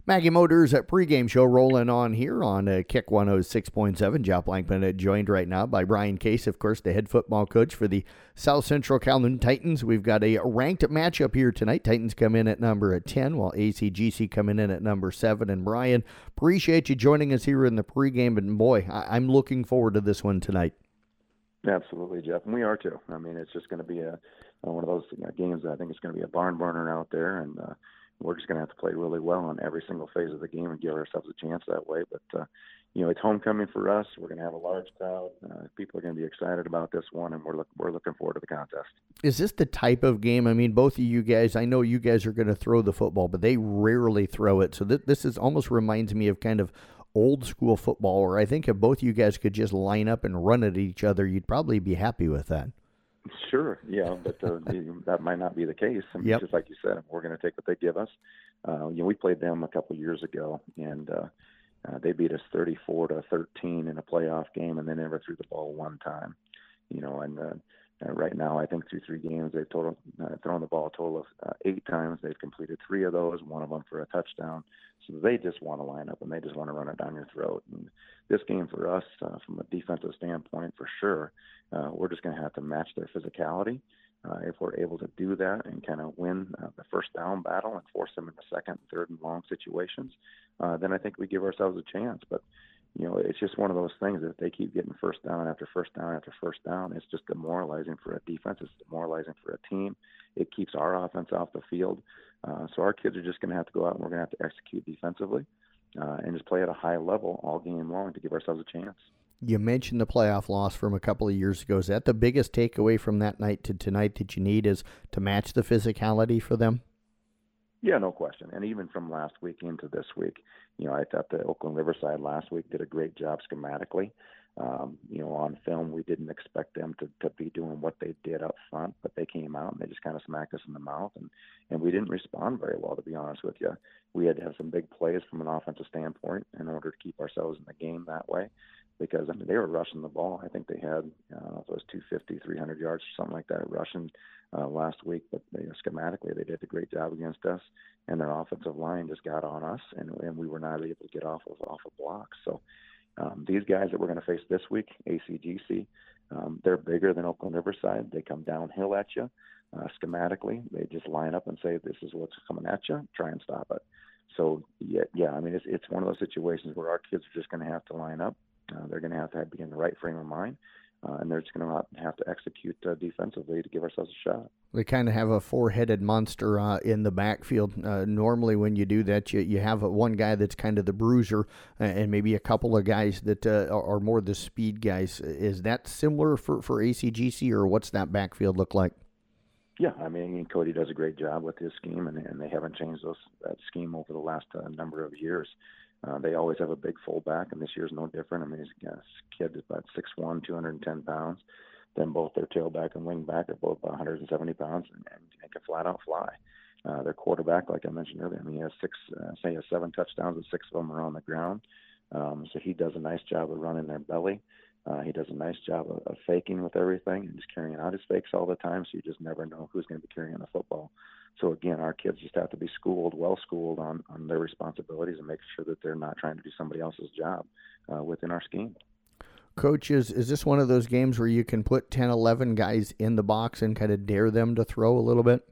Maggie Motors at pregame show rolling on here on Kick 106.7. Jeff Blankman joined right now by Brian Case, of course, the head football coach for the South Central Calhoun Titans. We've got a ranked matchup here tonight. Titans come in at number 10, while ACGC coming in at number 7. And Brian, appreciate you joining us here in the pregame. And boy, I'm looking forward to this one tonight. Absolutely, Jeff, and we are too. I mean, it's just going to be one of those games that I think it's going to be a barn burner out there, and we're just going to have to play really well on every single phase of the game and give ourselves a chance that way. But, it's homecoming for us. We're going to have a large crowd. People are going to be excited about this one, and we're looking forward to the contest. Is this the type of game? I mean, both of you guys, I know you guys are going to throw the football, but they rarely throw it. So this is almost reminds me of kind of old school football, where I think if both you guys could just line up and run at each other, you'd probably be happy with that. Sure, yeah, but that might not be the case. I mean, Just like you said, we're going to take what they give us. We played them a couple years ago, and they beat us 34-13 in a playoff game, and they never threw the ball one time. Right now, I think through 3 games, they've thrown the ball a total of 8 times. They've completed 3 of those, one of them for a touchdown. So they just want to line up, and they just want to run it down your throat. And this game for us, from a defensive standpoint, for sure, we're just going to have to match their physicality. If we're able to do that and kind of win the first down battle and force them into second, third, and long situations, then I think we give ourselves a chance. But it's just one of those things that if they keep getting first down after first down after first down, it's just demoralizing for a defense. It's demoralizing for a team. It keeps our offense off the field. So our kids are just going to have to go out and we're going to have to execute defensively and just play at a high level all game long to give ourselves a chance. You mentioned the playoff loss from a couple of years ago. Is that the biggest takeaway from that night to tonight that you need is to match the physicality for them? Yeah, no question. And even from last week into this week, I thought the Oakland Riverside last week did a great job schematically. On film, we didn't expect them to be doing what they did up front, but they came out and they just kind of smacked us in the mouth, and we didn't respond very well, to be honest with you. We had to have some big plays from an offensive standpoint in order to keep ourselves in the game that way, because they were rushing the ball. I think they had it was 250, 300 yards or something like that rushing last week, but schematically they did a great job against us, and their offensive line just got on us, and we were not able to get off of blocks. So these guys that we're going to face this week, ACGC, they're bigger than Oakland Riverside. They come downhill at you schematically. They just line up and say, this is what's coming at you, try and stop it. So, yeah, I mean, it's one of those situations where our kids are just going to have to line up. They're going to have to be in the right frame of mind, and they're just going to have to execute defensively to give ourselves a shot. They kind of have a 4-headed monster in the backfield. Normally when you do that, you have one guy that's kind of the bruiser and maybe a couple of guys that are more the speed guys. Is that similar for ACGC, or what's that backfield look like? Yeah, I mean, Cody does a great job with his scheme, and they haven't changed that scheme over the last number of years. They always have a big fullback, and this year's no different. I mean, this kid is about 6'1", 210 pounds. Then both their tailback and wingback are both 170 pounds and can flat out fly. Their quarterback, like I mentioned earlier, I mean, he has 7 touchdowns and 6 of them are on the ground. So he does a nice job of running their belly. He does a nice job of faking with everything and just carrying out his fakes all the time, so you just never know who's going to be carrying the football. So, again, our kids just have to be well-schooled on their responsibilities and making sure that they're not trying to do somebody else's job within our scheme. Coach, is this one of those games where you can put 10, 11 guys in the box and kind of dare them to throw a little bit?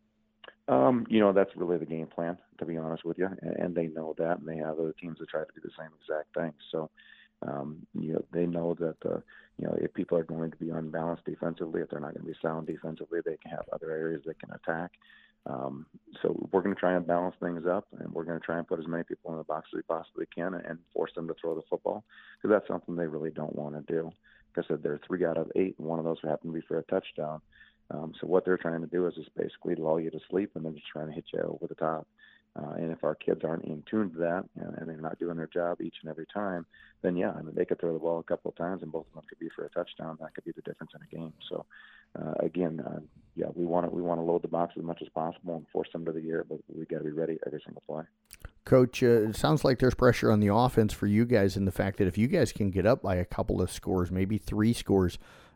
That's really the game plan, to be honest with you, and they know that, and they have other teams that try to do the same exact thing. So, they know that, if people are going to be unbalanced defensively, if they're not going to be sound defensively, they can have other areas they can attack. So we're going to try and balance things up, and we're going to try and put as many people in the box as we possibly can and force them to throw the football, because that's something they really don't want to do. Like I said, they're 3 out of 8, and one of those happen to be for a touchdown. So what they're trying to do is just basically lull you to sleep and then just trying to hit you over the top. And if our kids aren't in tune to that and they're not doing their job each and every time, then, yeah, I mean, they could throw the ball a couple of times and both of them could be for a touchdown. That could be the difference in a game. So, we want to load the box as much as possible and force them to the air, but we got to be ready every single play. Coach, it sounds like there's pressure on the offense for you guys in the fact that if you guys can get up by a couple of scores, maybe 3 scores,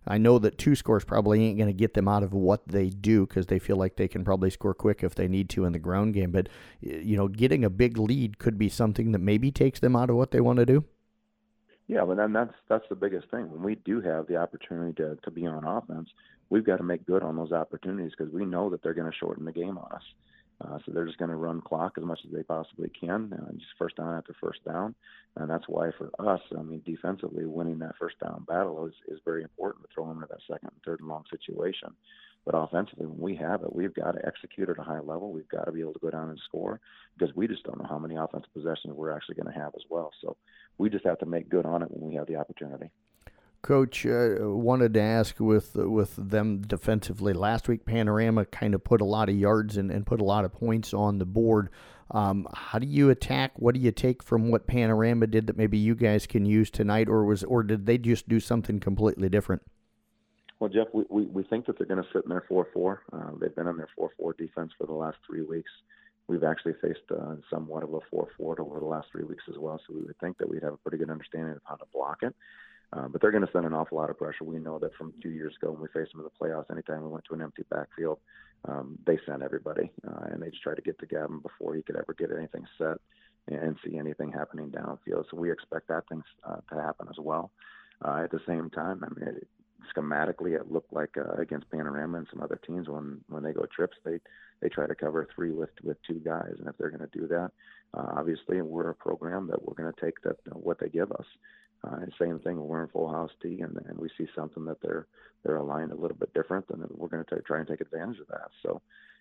I know that 2 scores probably ain't going to get them out of what they do because they feel like they can probably score quick if they need to in the ground game. But, getting a big lead could be something that maybe takes them out of what they want to do. Yeah, but then that's the biggest thing. When we do have the opportunity to be on offense, we've got to make good on those opportunities because we know that they're going to shorten the game on us. So they're just going to run clock as much as they possibly can, just first down after first down. And that's why for us, defensively, winning that first down battle is very important to throw them into that second and third and long situation. But offensively, when we have it, we've got to execute at a high level. We've got to be able to go down and score because we just don't know how many offensive possessions we're actually going to have as well. So we just have to make good on it when we have the opportunity. Coach, wanted to ask with them defensively. Last week, Panorama kind of put a lot of yards and put a lot of points on the board. How do you attack? What do you take from what Panorama did that maybe you guys can use tonight, or did they just do something completely different? Well, Jeff, we think that they're going to sit in their 4-4. They've been in their 4-4 defense for the last 3 weeks. We've actually faced somewhat of a 4-4 over the last 3 weeks as well, so we would think that we'd have a pretty good understanding of how to block it. But they're going to send an awful lot of pressure. We know that from 2 years ago when we faced them in the playoffs, anytime we went to an empty backfield, they sent everybody, and they just tried to get to Gavin before he could ever get anything set and see anything happening downfield. So we expect that things to happen as well. At the same time, schematically, it looked like against Panorama and some other teams when they go trips, they try to cover 3 with 2 guys, and if they're going to do that, obviously we're a program that we're going to take that what they give us. And same thing, we're in full house T, and we see something that they're aligned a little bit different, and we're going to try and take advantage of that. So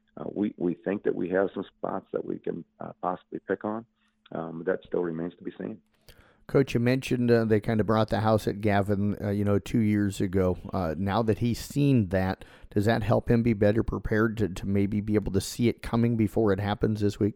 we think that we have some spots that we can possibly pick on. That still remains to be seen. Coach, you mentioned they kind of brought the house at Gavin, 2 years ago. Now that he's seen that, does that help him be better prepared to maybe be able to see it coming before it happens this week?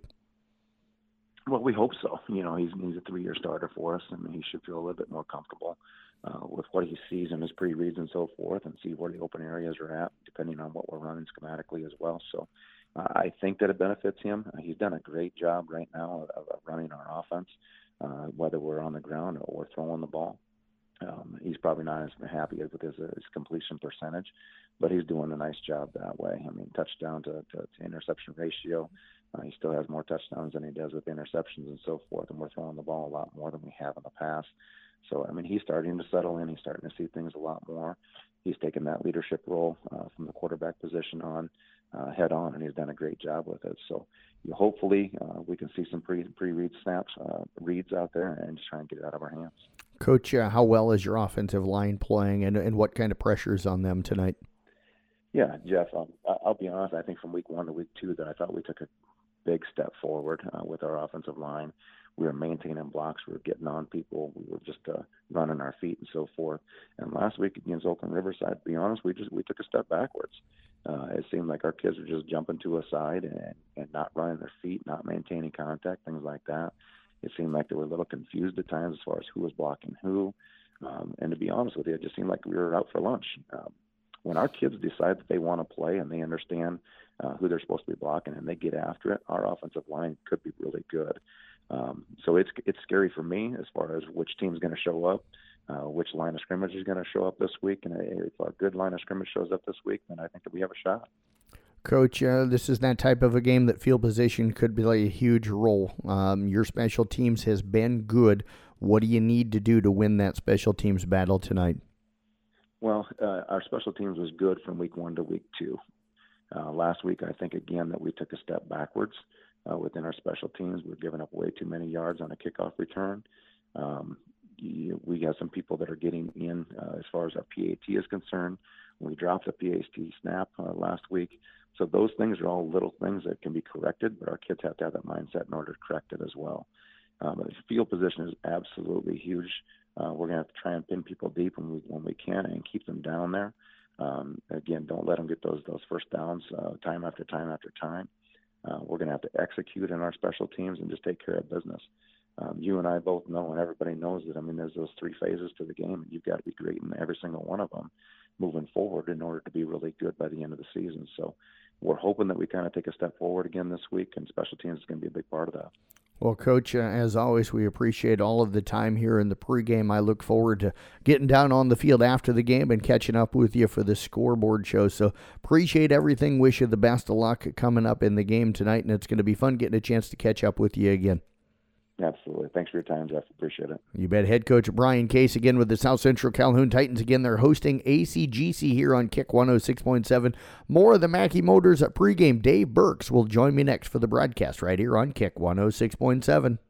Well, we hope so. He's a 3-year starter for us, and he should feel a little bit more comfortable with what he sees in his pre-reads and so forth, and see where the open areas are at, depending on what we're running schematically as well. So I think that it benefits him. He's done a great job right now of running our offense, whether we're on the ground or we're throwing the ball. He's probably not as happy with his completion percentage, but he's doing a nice job that way. Touchdown to interception ratio, he still has more touchdowns than he does with interceptions and so forth, and we're throwing the ball a lot more than we have in the past. So, he's starting to settle in. He's starting to see things a lot more. He's taken that leadership role from the quarterback position on head on, and he's done a great job with it. So hopefully we can see some pre-read snaps, reads out there, and just try and get it out of our hands. Coach, how well is your offensive line playing, and what kind of pressure is on them tonight? Yeah, Jeff, I'll be honest. I think from week 1 to week 2 that I thought we took a big step forward with our offensive line. We were maintaining blocks. We were getting on people. We were just running our feet and so forth. And last week against Oakland Riverside, to be honest, we took a step backwards. It seemed like our kids were just jumping to a side and not running their feet, not maintaining contact, things like that. It seemed like they were a little confused at times as far as who was blocking who. And to be honest with you, it just seemed like we were out for lunch. When our kids decide that they want to play and they understand who they're supposed to be blocking and they get after it, our offensive line could be really good. So it's scary for me as far as which team's going to show up, which line of scrimmage is going to show up this week. And if a good line of scrimmage shows up this week, then I think that we have a shot. Coach, this is that type of a game that field position could play a huge role. Your special teams has been good. What do you need to do to win that special teams battle tonight? Well, our special teams was good from week 1 to week 2. Last week, I think, again, that we took a step backwards within our special teams. We're giving up way too many yards on a kickoff return. We got some people that are getting in as far as our PAT is concerned. We dropped a PAT snap last week. So those things are all little things that can be corrected, but our kids have to have that mindset in order to correct it as well. The field position is absolutely huge. We're going to have to try and pin people deep when we can and keep them down there. Again, don't let them get those first downs time after time after time. We're going to have to execute in our special teams and just take care of business. You and I both know, and everybody knows that, there's those 3 phases to the game, and you've got to be great in every single one of them moving forward in order to be really good by the end of the season. So we're hoping that we kind of take a step forward again this week, and special teams is going to be a big part of that. Well, Coach, as always, we appreciate all of the time here in the pregame. I look forward to getting down on the field after the game and catching up with you for the scoreboard show. So appreciate everything. Wish you the best of luck coming up in the game tonight, and it's going to be fun getting a chance to catch up with you again. Absolutely. Thanks for your time, Jeff. Appreciate it. You bet. Head coach Brian Case again with the South Central Calhoun Titans. Again, they're hosting ACGC here on Kick 106.7. More of the Mackey Motors at pregame. Dave Burks will join me next for the broadcast right here on Kick 106.7.